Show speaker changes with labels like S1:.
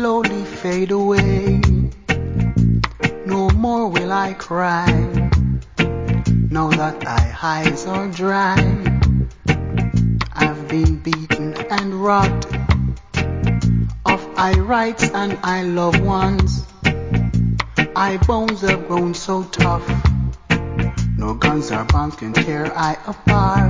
S1: slowly fade away. No more will I cry, now that thy eyes are dry. I've been beaten and robbed of I rights and I loved ones. I bones have grown so tough, no guns or bombs can tear I apart.